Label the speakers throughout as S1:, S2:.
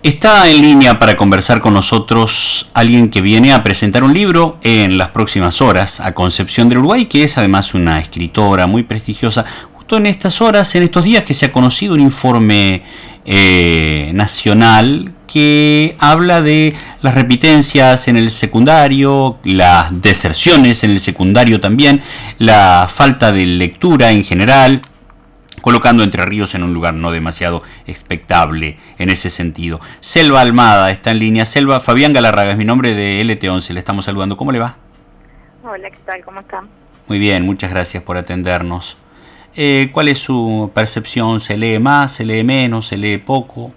S1: Está en línea para conversar con nosotros alguien que viene a presentar un libro en las próximas horas a Concepción del Uruguay, que es además una escritora muy prestigiosa. Justo en estas horas, en estos días que se ha conocido un informe nacional que habla de las repitencias en el secundario, las deserciones en el secundario también, la falta de lectura en general, colocando Entre Ríos en un lugar no demasiado expectable en ese sentido. Selva Almada está en línea. Selva, Fabián Galarraga es mi nombre, de LT11, le estamos saludando. ¿Cómo le va?
S2: Hola, ¿qué tal? ¿Cómo están?
S1: Muy bien, muchas gracias por atendernos. ¿Cuál es su percepción? ¿Se lee más, se lee menos, se lee poco?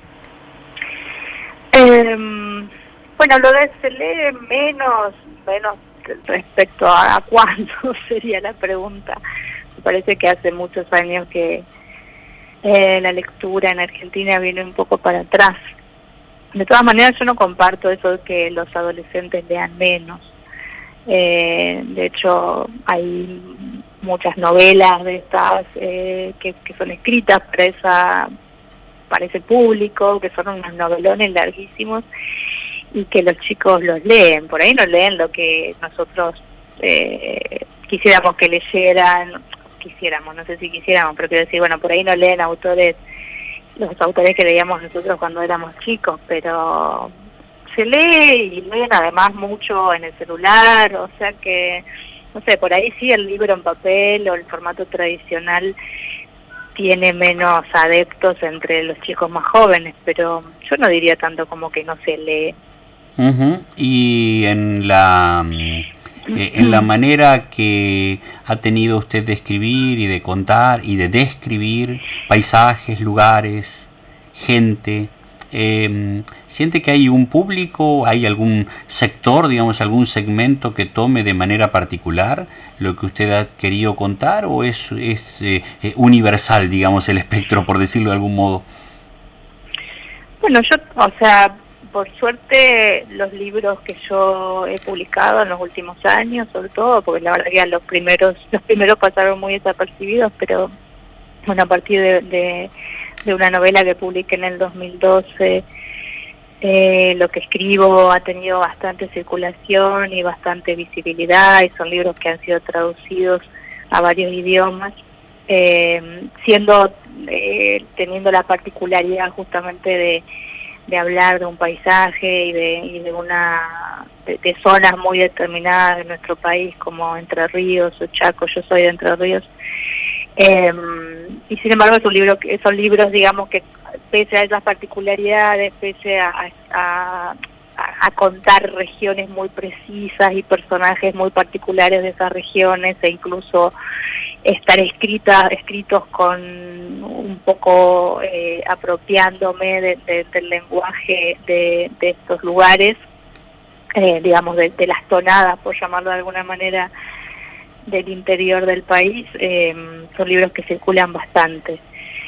S2: Bueno, lo de se lee menos respecto a cuándo sería la pregunta. Me parece que hace muchos años que la lectura en Argentina viene un poco para atrás. De todas maneras, yo no comparto eso de que los adolescentes lean menos. De hecho, hay muchas novelas de estas que son escritas para ese público, que son unos novelones larguísimos y que los chicos los leen. Por ahí no leen lo que nosotros quisiéramos que leyeran, no sé si quisiéramos, pero quiero decir, bueno, por ahí no leen los autores que leíamos nosotros cuando éramos chicos, pero se lee y leen además mucho en el celular, o sea que, no sé, por ahí sí el libro en papel o el formato tradicional tiene menos adeptos entre los chicos más jóvenes, pero yo no diría tanto como que no se lee.
S1: Y en la manera que ha tenido usted de escribir y de contar y de describir paisajes, lugares, gente, ¿siente que hay un público, hay algún sector, digamos, algún segmento que tome de manera particular lo que usted ha querido contar, o es universal, digamos, el espectro, por decirlo de algún modo?
S2: Bueno, por suerte los libros que yo he publicado en los últimos años, sobre todo, porque la verdad que los primeros pasaron muy desapercibidos, pero bueno, a partir de una novela que publiqué en el 2012, lo que escribo ha tenido bastante circulación y bastante visibilidad, y son libros que han sido traducidos a varios idiomas, teniendo la particularidad justamente de hablar de un paisaje y de zonas muy determinadas de nuestro país, como Entre Ríos o Chaco. Yo soy de Entre Ríos. Y sin embargo son libros, digamos, que pese a esas particularidades, pese a contar regiones muy precisas y personajes muy particulares de esas regiones, e incluso estar escritos con un poco apropiándome del lenguaje de estos lugares, digamos, de las tonadas, por llamarlo de alguna manera, del interior del país. Son libros que circulan bastante.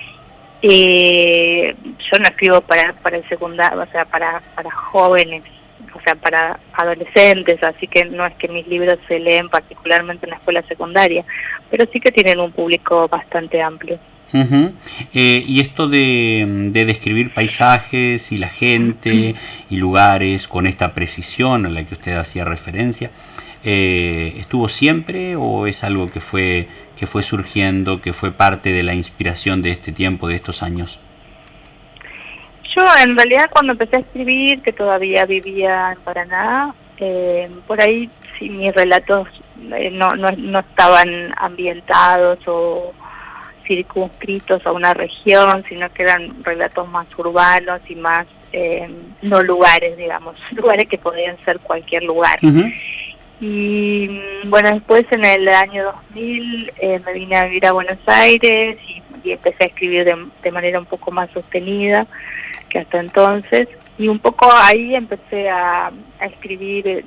S2: Yo no escribo para el secundario, o sea, para jóvenes, o sea, para adolescentes, así que no es que mis libros se leen particularmente en la escuela secundaria, pero sí que tienen un público bastante amplio.
S1: Y esto de describir paisajes y la gente y lugares con esta precisión a la que usted hacía referencia, ¿estuvo siempre o es algo que fue surgiendo, que fue parte de la inspiración de este tiempo, de estos años?
S2: Yo en realidad cuando empecé a escribir, que todavía vivía en Paraná, por ahí sí mis relatos no estaban ambientados o circunscritos a una región, sino que eran relatos más urbanos y más, no lugares, digamos, lugares que podían ser cualquier lugar. Y bueno, después en el año 2000 me vine a vivir a Buenos Aires y empecé a escribir de manera un poco más sostenida que hasta entonces, y un poco ahí empecé a escribir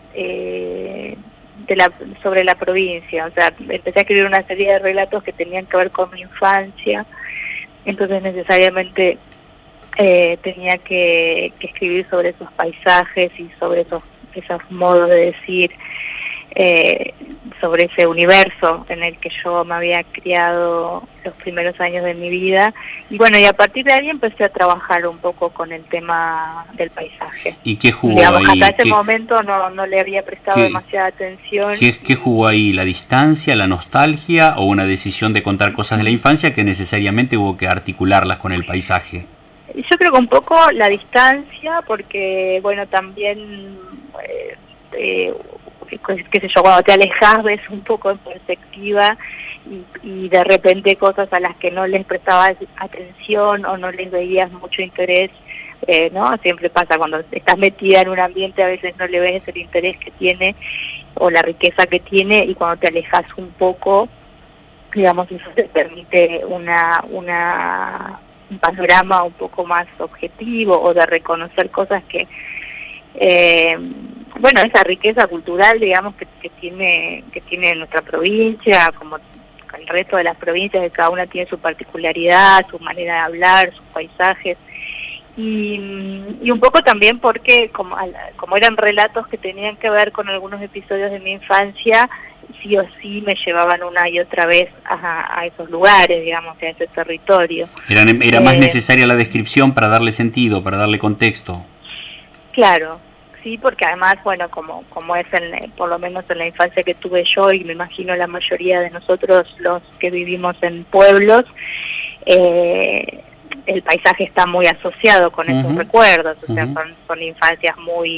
S2: sobre la provincia, o sea, empecé a escribir una serie de relatos que tenían que ver con mi infancia, entonces necesariamente tenía que escribir sobre esos paisajes y sobre esos modos de decir sobre ese universo en el que yo me había criado los primeros años de mi vida. Y bueno, y a partir de ahí empecé a trabajar un poco con el tema del paisaje.
S1: ¿Y qué jugó
S2: Digamos,
S1: ahí?
S2: hasta ese momento no le había prestado demasiada atención.
S1: ¿Qué jugó ahí? ¿La distancia, la nostalgia o una decisión de contar cosas de la infancia que necesariamente hubo que articularlas con el paisaje?
S2: Yo creo que un poco la distancia, porque bueno, también qué sé yo, cuando te alejas ves un poco en perspectiva y de repente cosas a las que no les prestabas atención o no les veías mucho interés, ¿no? Siempre pasa cuando estás metida en un ambiente, a veces no le ves el interés que tiene o la riqueza que tiene, y cuando te alejas un poco, digamos, eso te permite un panorama un poco más objetivo, o de reconocer cosas que bueno, esa riqueza cultural, digamos, que tiene nuestra provincia, como el resto de las provincias, que cada una tiene su particularidad, su manera de hablar, sus paisajes, y un poco también porque como eran relatos que tenían que ver con algunos episodios de mi infancia, sí o sí me llevaban una y otra vez a esos lugares, digamos, a ese territorio.
S1: Era más necesaria la descripción para darle sentido, para darle contexto.
S2: Claro, sí, porque además, bueno, como es por lo menos en la infancia que tuve yo, y me imagino la mayoría de nosotros los que vivimos en pueblos, el paisaje está muy asociado con esos recuerdos, o sea, son infancias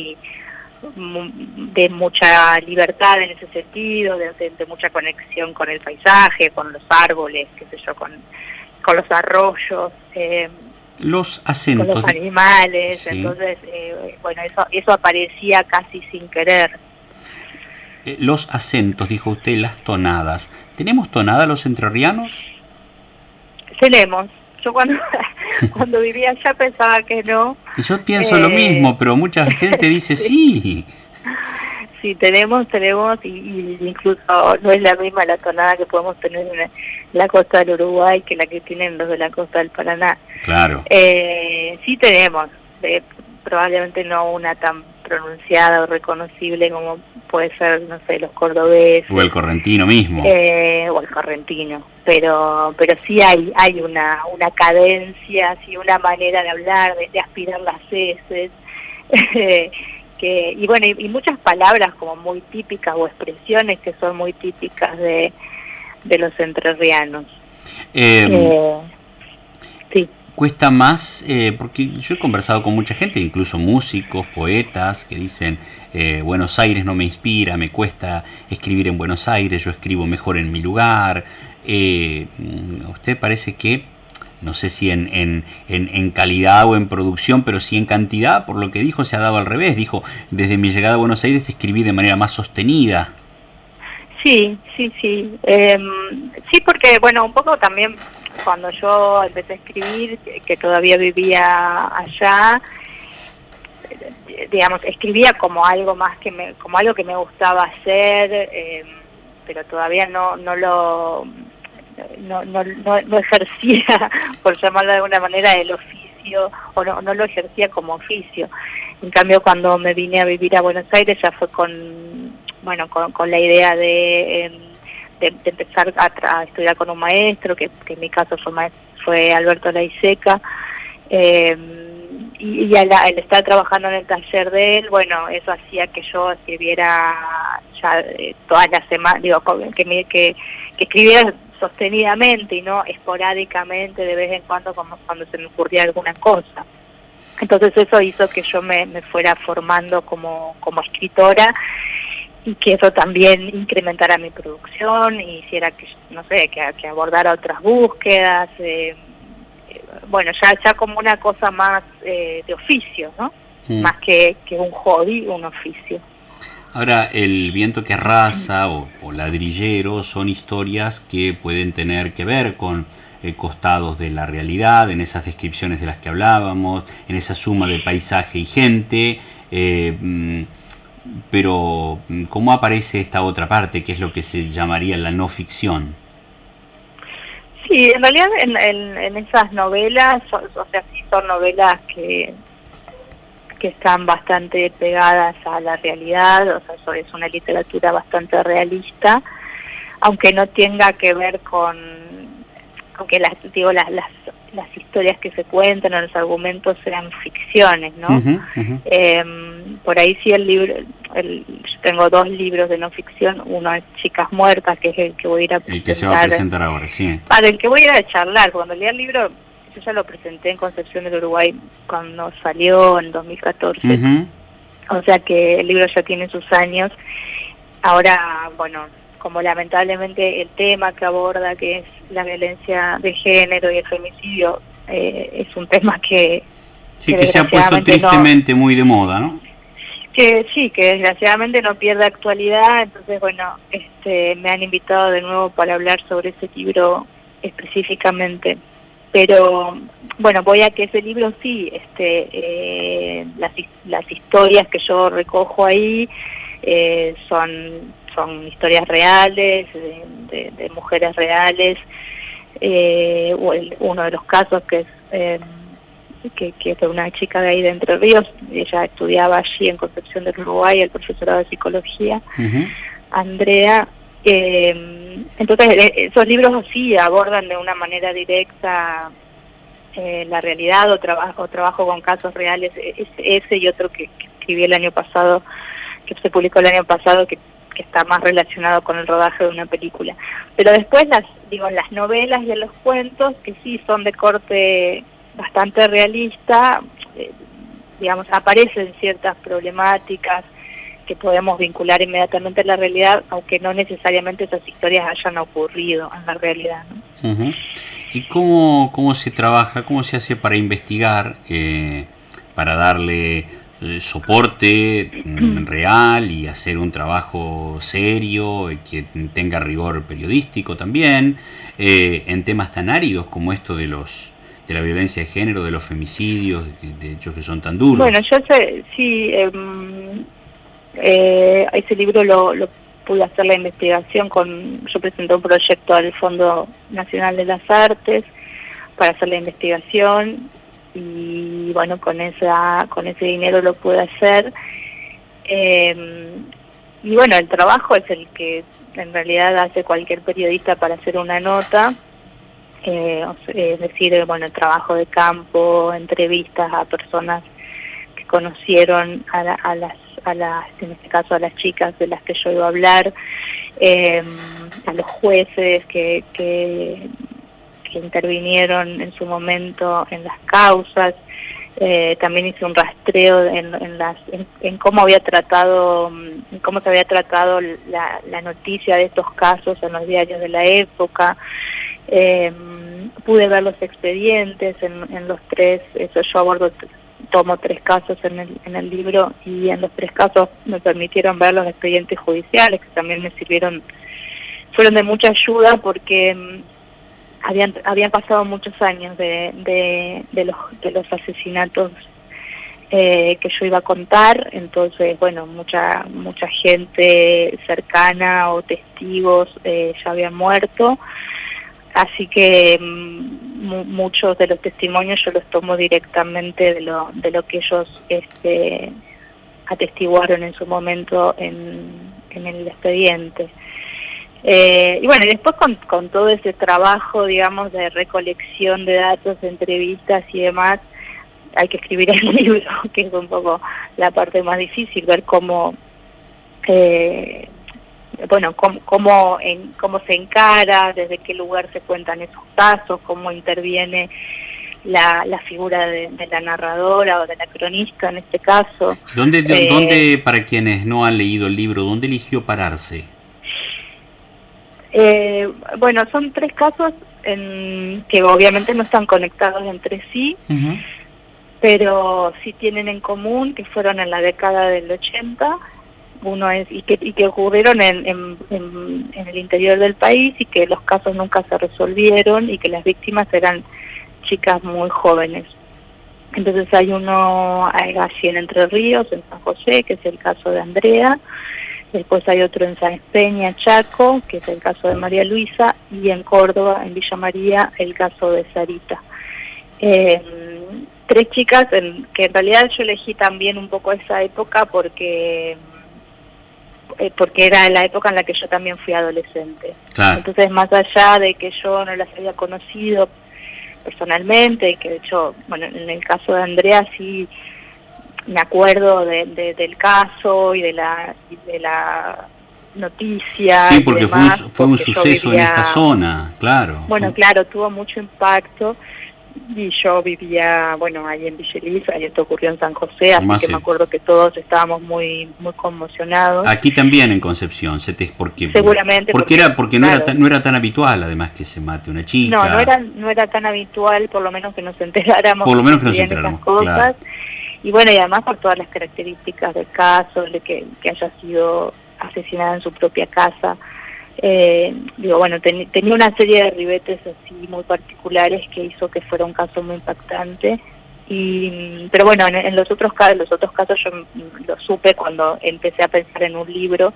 S2: de mucha libertad en ese sentido, de mucha conexión con el paisaje, con los árboles, qué sé yo, con los arroyos,
S1: los acentos,
S2: con los animales, sí. Entonces, bueno, eso aparecía casi sin querer.
S1: Los acentos, dijo usted, las tonadas. ¿Tenemos tonada los entrerrianos?
S2: Tenemos. Yo cuando vivía allá pensaba que no.
S1: Yo pienso lo mismo, pero mucha gente dice sí.
S2: Sí, tenemos y incluso no es la misma la tonada que podemos tener en la costa del Uruguay que la que tienen los de la costa del Paraná.
S1: Claro.
S2: Sí tenemos, probablemente no una tan pronunciada o reconocible como puede ser, no sé, los cordobeses.
S1: O el correntino mismo.
S2: O el correntino. Pero sí hay una cadencia, sí, una manera de hablar, de aspirar las heces. Y bueno, y muchas palabras como muy típicas o expresiones que son muy típicas de los entrerrianos. Sí.
S1: Cuesta más, porque yo he conversado con mucha gente, incluso músicos, poetas, que dicen, Buenos Aires no me inspira, me cuesta escribir en Buenos Aires, yo escribo mejor en mi lugar. Usted parece que, no sé si en calidad o en producción, pero sí en cantidad, por lo que dijo, se ha dado al revés. Dijo, desde mi llegada a Buenos Aires escribí de manera más sostenida.
S2: Sí. Sí, porque, bueno, un poco también cuando yo empecé a escribir, que todavía vivía allá, digamos, escribía como algo más como algo que me gustaba hacer, pero todavía no ejercía, por llamarlo de alguna manera, el oficio, o no lo ejercía como oficio. En cambio, cuando me vine a vivir a Buenos Aires ya fue con la idea de empezar a estudiar con un maestro, que en mi caso fue Alberto Laiseca, y al estar trabajando en el taller de él, bueno, eso hacía que yo escribiera ya todas las semanas, digo, que escribiera sostenidamente y no esporádicamente de vez en cuando, como cuando se me ocurría alguna cosa. Entonces eso hizo que yo me fuera formando como escritora, y que eso también incrementara mi producción y hiciera que, no sé, que abordara otras búsquedas, bueno, ya como una cosa más de oficio, ¿no? Más que un hobby, un oficio.
S1: Ahora, El viento que arrasa o Ladrillero son historias que pueden tener que ver con costados de la realidad, en esas descripciones de las que hablábamos, en esa suma de paisaje y gente, pero ¿cómo aparece esta otra parte, que es lo que se llamaría la no ficción?
S2: Sí, en realidad en esas novelas, o sea, sí son novelas que que están bastante pegadas a la realidad, o sea, es una literatura bastante realista, aunque no tenga que ver con, aunque las historias que se cuentan o los argumentos sean ficciones, ¿no? Por ahí sí el libro, yo tengo 2 libros de no ficción, uno es Chicas Muertas, que es el que voy a ir a presentar.
S1: El que se va a presentar ahora, sí.
S2: Del que voy a ir a charlar. Cuando leí el libro, yo ya lo presenté en Concepción del Uruguay cuando salió en 2014. O sea que el libro ya tiene sus años. Ahora, bueno, como lamentablemente el tema que aborda, que es la violencia de género y el femicidio, es un tema que...
S1: Sí, que se ha puesto tristemente muy de moda, ¿no?
S2: Que sí, que desgraciadamente no pierde actualidad, entonces bueno, me han invitado de nuevo para hablar sobre ese libro específicamente. Pero bueno, voy a que ese libro sí, las historias que yo recojo ahí son historias reales, de mujeres reales. Uno de los casos que es que es de una chica de ahí de Entre Ríos, ella estudiaba allí en Concepción del Uruguay, el profesorado de psicología, Andrea. Entonces esos libros sí abordan de una manera directa la realidad o trabajo con casos reales, ese y otro que escribí el año pasado, que se publicó el año pasado, que está más relacionado con el rodaje de una película. Pero después las novelas y los cuentos, que sí son de corte bastante realista, digamos, aparecen ciertas problemáticas que podemos vincular inmediatamente a la realidad, aunque no necesariamente esas historias hayan ocurrido en la realidad, ¿no?
S1: ¿Y cómo se trabaja, cómo se hace para investigar, para darle soporte real y hacer un trabajo serio, que tenga rigor periodístico también, en temas tan áridos como esto de la violencia de género, de los femicidios, de hechos que son tan duros?
S2: Bueno, yo sé, sí, ese libro lo pude hacer la investigación yo presenté un proyecto al Fondo Nacional de las Artes para hacer la investigación, y bueno, con ese dinero lo pude hacer. Y bueno, el trabajo es el que en realidad hace cualquier periodista para hacer una nota, es decir, bueno, el trabajo de campo, entrevistas a personas que conocieron en este caso a las chicas de las que yo iba a hablar, a los jueces que intervinieron en su momento en las causas. También hice un rastreo en cómo cómo se había tratado la noticia de estos casos en los diarios de la época. Pude ver los expedientes en los 3, yo tomo 3 casos en el libro, y en los 3 casos me permitieron ver los expedientes judiciales, que también fueron de mucha ayuda, porque habían pasado muchos años de los asesinatos que yo iba a contar. Entonces, bueno, mucha gente cercana o testigos ya habían muerto, así que muchos de los testimonios yo los tomo directamente de lo que ellos atestiguaron en su momento en el expediente. Y bueno, y después con todo ese trabajo, digamos, de recolección de datos, de entrevistas y demás, hay que escribir el libro, que es un poco la parte más difícil, ver cómo se encara, desde qué lugar se cuentan esos casos, cómo interviene la figura de la narradora o de la cronista en este caso.
S1: ¿Dónde, para quienes no han leído el libro, dónde eligió pararse?
S2: Bueno, son 3 casos que obviamente no están conectados entre sí, pero sí tienen en común que fueron en la década del 80, y que ocurrieron en el interior del país, y que los casos nunca se resolvieron, y que las víctimas eran chicas muy jóvenes. Entonces hay uno allí en Entre Ríos, en San José, que es el caso de Andrea. Después hay otro en San Peña, Chaco, que es el caso de María Luisa, y en Córdoba, en Villa María, el caso de Sarita. tres chicas que en realidad yo elegí también un poco esa época porque era la época en la que yo también fui adolescente.
S1: Claro.
S2: Entonces, más allá de que yo no las había conocido personalmente, y que de hecho, bueno, en el caso de Andrea sí me acuerdo del caso y de la noticia.
S1: Sí, porque
S2: y demás,
S1: fue un suceso en esta zona, claro.
S2: Bueno, claro, tuvo mucho impacto. Y yo vivía, bueno, ahí en Villa Elisa, y esto ocurrió en San José, así que me acuerdo que todos estábamos muy conmocionados.
S1: Aquí también en Concepción,
S2: seguramente
S1: porque claro, no era tan habitual, además, que se mate una chica.
S2: No era tan habitual, por lo menos que nos enteráramos.
S1: Por lo menos que nos enteráramos,
S2: esas cosas.
S1: Claro.
S2: Y bueno, y además por todas las características del caso, de que haya sido asesinada en su propia casa. Digo, bueno, tenía una serie de ribetes así muy particulares que hizo que fuera un caso muy impactante. Pero bueno, en los otros casos yo lo supe cuando empecé a pensar en un libro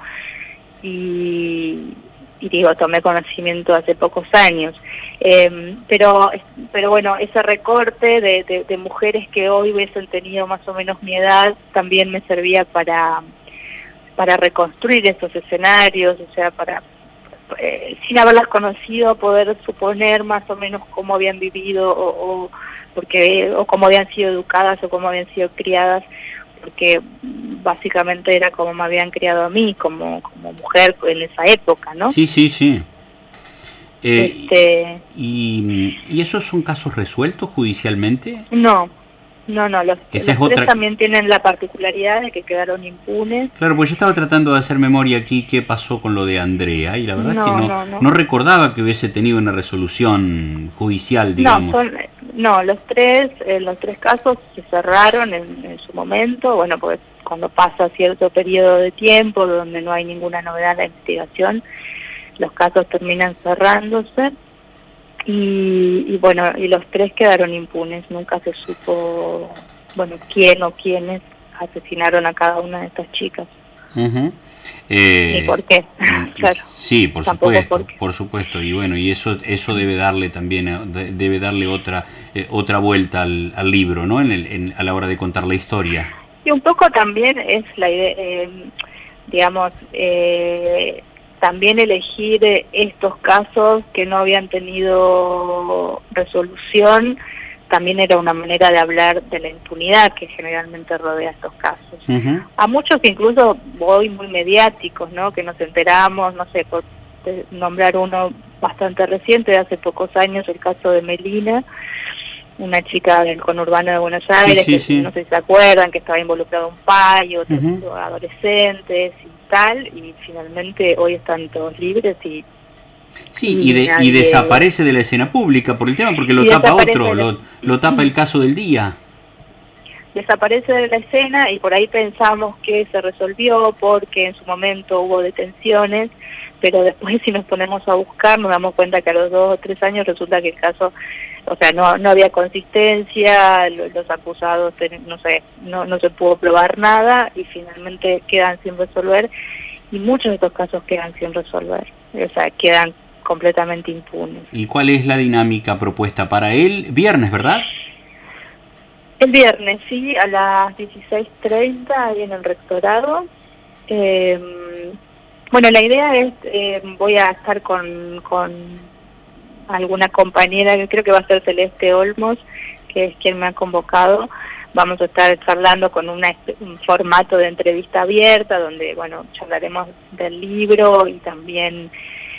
S2: y digo, tomé conocimiento hace pocos años. Pero bueno, ese recorte de mujeres que hoy hubiesen tenido más o menos mi edad también me servía para reconstruir esos escenarios, o sea, sin haberlas conocido, poder suponer más o menos cómo habían vivido o cómo habían sido educadas o cómo habían sido criadas, porque básicamente era como me habían criado a mí, como mujer en esa época, ¿no?
S1: Sí. ¿Y esos son casos resueltos judicialmente?
S2: No, los tres también tienen la particularidad de que quedaron impunes.
S1: Claro, pues yo estaba tratando de hacer memoria aquí qué pasó con lo de Andrea, y la verdad es que no recordaba que hubiese tenido una resolución judicial, digamos.
S2: Los tres casos se cerraron en su momento, bueno, pues cuando pasa cierto periodo de tiempo donde no hay ninguna novedad en la investigación, los casos terminan cerrándose. Y bueno, y los tres quedaron impunes, nunca se supo, bueno, quién o quiénes asesinaron a cada una de estas chicas. ¿Y por qué? Claro.
S1: Sí, por supuesto, y bueno, y eso debe darle también, otra vuelta al libro, ¿no? A la hora de contar la historia.
S2: Y un poco también es la idea, digamos, también elegir estos casos que no habían tenido resolución, también era una manera de hablar de la impunidad que generalmente rodea estos casos. A muchos incluso hoy muy mediáticos, ¿no? Que nos enteramos, no sé, por nombrar uno bastante reciente, de hace pocos años, el caso de Melina, una chica del conurbano de Buenos Aires, que no sé si se acuerdan, que estaba involucrado un payo, otros adolescentes y tal, y finalmente hoy están todos libres y
S1: desaparece de la escena pública por el tema, porque lo tapa otro, lo tapa el caso del día.
S2: Desaparece de la escena y por ahí pensamos que se resolvió porque en su momento hubo detenciones, pero después si nos ponemos a buscar nos damos cuenta que a los 2 o 3 años resulta que el caso, o sea, no había consistencia, los acusados, no se pudo probar nada y finalmente quedan sin resolver, y muchos de estos casos quedan sin resolver, o sea, quedan completamente impunes.
S1: ¿Y cuál es la dinámica propuesta para el viernes, verdad?
S2: El viernes, sí, a las 16:30 ahí en el rectorado. Bueno, la idea es, voy a estar con alguna compañera, que creo que va a ser Celeste Olmos, que es quien me ha convocado. Vamos a estar charlando con un formato de entrevista abierta, donde, bueno, charlaremos del libro y también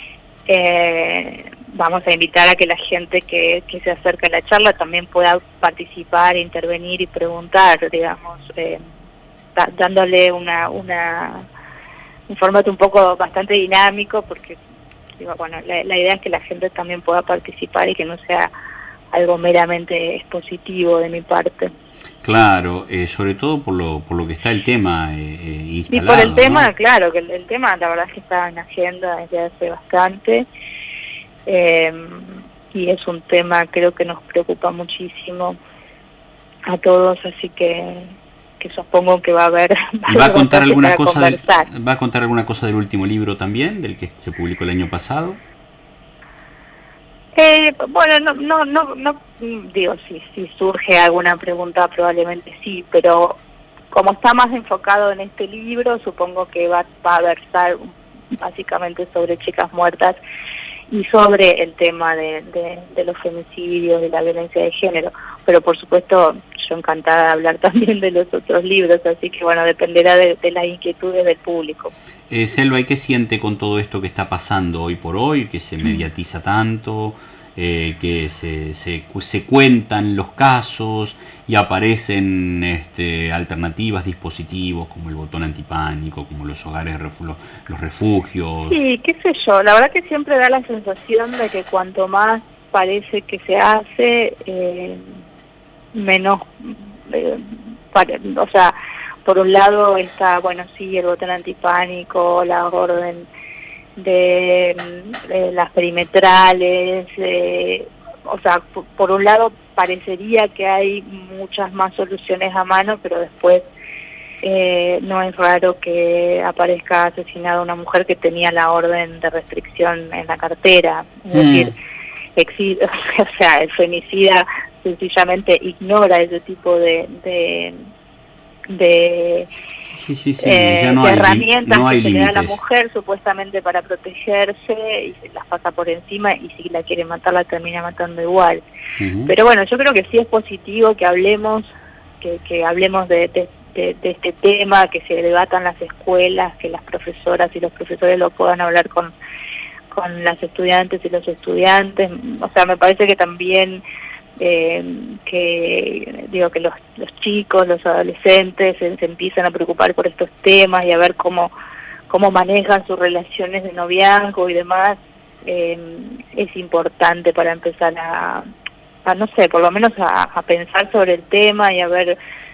S2: vamos a invitar a que la gente que se acerque a la charla también pueda participar, intervenir y preguntar, digamos, dándole un formato un poco bastante dinámico, porque digo, bueno, la idea es que la gente también pueda participar y que no sea algo meramente expositivo de mi parte.
S1: Claro, sobre todo por lo que está el tema instalado.
S2: Y por el tema,
S1: ¿no?
S2: Claro, que el tema la verdad es que está en agenda desde hace bastante, y es un tema creo que nos preocupa muchísimo a todos, así que supongo que va a haber...
S1: ¿Y va a contar alguna cosa del último libro también, del que se publicó el año pasado?
S2: Bueno, no, digo, si surge alguna pregunta probablemente sí, pero como está más enfocado en este libro, supongo que va a versar básicamente sobre chicas muertas y sobre el tema de los femicidios, de la violencia de género. Pero por supuesto, yo encantada de hablar también de los otros libros, así que bueno, dependerá de las inquietudes del público.
S1: Selva, ¿y qué siente con todo esto que está pasando hoy por hoy, que se mediatiza tanto, que se cuentan los casos y aparecen alternativas, dispositivos como el botón antipánico, como los hogares, los refugios?
S2: Sí, qué sé yo, la verdad que siempre da la sensación de que cuanto más parece que se hace, menos, o sea, por un lado está, bueno, sí, el botón antipánico, la orden de las perimetrales, o sea, por un lado parecería que hay muchas más soluciones a mano, pero después no es raro que aparezca asesinada una mujer que tenía la orden de restricción en la cartera. Es decir, o sea, el femicida sencillamente ignora ese tipo de
S1: ya no hay,
S2: herramientas
S1: no hay
S2: que se le da a la
S1: límites.
S2: mujer supuestamente para protegerse, y se las pasa por encima, y si la quiere matar la termina matando igual. Pero bueno, yo creo que sí es positivo que hablemos, que hablemos de este tema, que se debatan las escuelas, que las profesoras y los profesores lo puedan hablar con las estudiantes y los estudiantes. O sea, me parece que también que los chicos, los adolescentes se empiezan a preocupar por estos temas y a ver cómo manejan sus relaciones de noviazgo y demás, es importante para empezar a no sé, por lo menos a pensar sobre el tema y a ver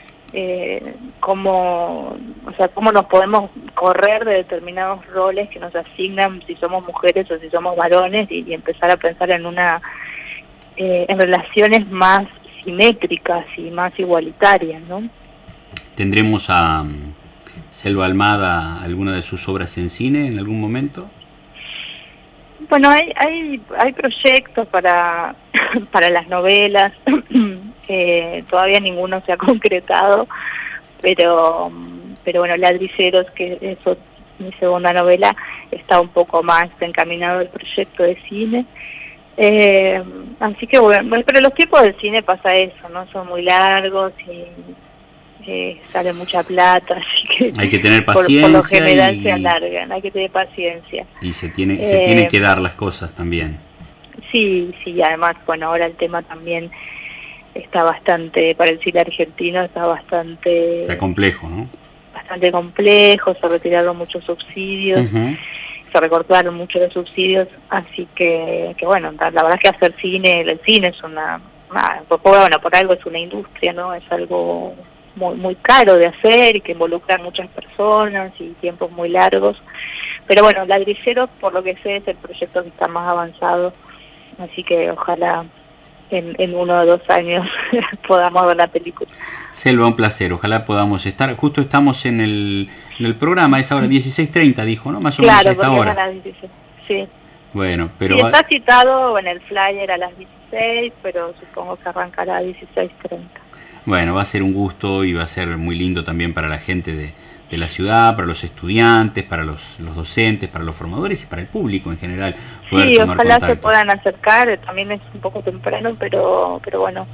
S2: cómo nos podemos correr de determinados roles que nos asignan, si somos mujeres o si somos varones, y empezar a pensar en relaciones más simétricas y más igualitarias, ¿no?
S1: ¿Tendremos a Selva Almada alguna de sus obras en cine en algún momento?
S2: Bueno, hay proyectos para las novelas, todavía ninguno se ha concretado, pero bueno, Ladrilleros, que es mi segunda novela, está un poco más encaminado al proyecto de cine. Así que bueno, pero los tiempos del cine pasa eso, ¿no? Son muy largos y sale mucha plata, así que
S1: hay que tener paciencia,
S2: por lo general se alargan, hay que tener paciencia.
S1: Y se tienen que dar las cosas también.
S2: Sí, además, bueno, ahora el tema también está bastante, para el cine argentino está
S1: complejo, ¿no?
S2: Bastante complejo, se retiraron muchos subsidios. Se recortaron mucho los subsidios, así que bueno, la verdad es que hacer cine, el cine es por algo es una industria, ¿no? Es algo muy caro de hacer y que involucra a muchas personas y tiempos muy largos. Pero bueno, Ladrilleros, por lo que sé, es el proyecto que está más avanzado, así que ojalá en 1 o 2 años podamos ver la película.
S1: Selva, un placer, ojalá podamos estar. Justo estamos en el programa, es ahora 16:30, dijo, ¿no? Más o menos a esta hora.
S2: A las 16, sí.
S1: Bueno, pero...
S2: Sí, está citado en el flyer a las 16, pero supongo que arrancará a 16:30.
S1: Bueno, va a ser un gusto y va a ser muy lindo también para la gente de la ciudad, para los estudiantes, para los docentes, para los formadores y para el público en general.
S2: Sí, ojalá se puedan acercar, también es un poco temprano, pero bueno,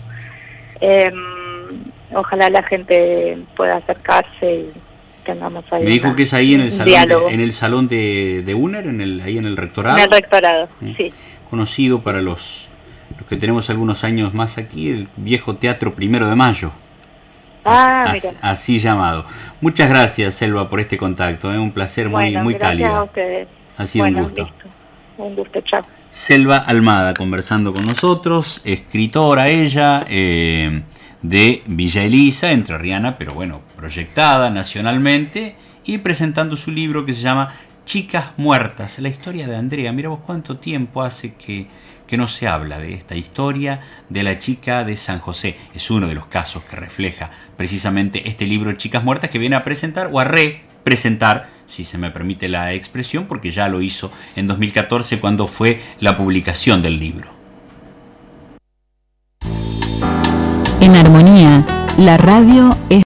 S2: ojalá la gente pueda acercarse y tengamos ahí.
S1: Me dijo que es ahí en el salón de UNER, ahí en el rectorado.
S2: En el rectorado, sí.
S1: Conocido para los que tenemos algunos años más aquí, el viejo Teatro 1 de Mayo. Así llamado. Muchas gracias, Selva, por este contacto, un placer muy cálido.
S2: Gracias a ustedes.
S1: Ha sido un gusto.
S2: Listo. Un gusto, chao.
S1: Selva Almada conversando con nosotros, escritora ella, de Villa Elisa, entrerriana, pero bueno, proyectada nacionalmente, y presentando su libro que se llama Chicas Muertas, la historia de Andrea. Mira vos cuánto tiempo hace que no se habla de esta historia de la chica de San José. Es uno de los casos que refleja precisamente este libro Chicas Muertas, que viene a presentar o a representar, si se me permite la expresión, porque ya lo hizo en 2014 cuando fue la publicación del libro.
S3: La radio es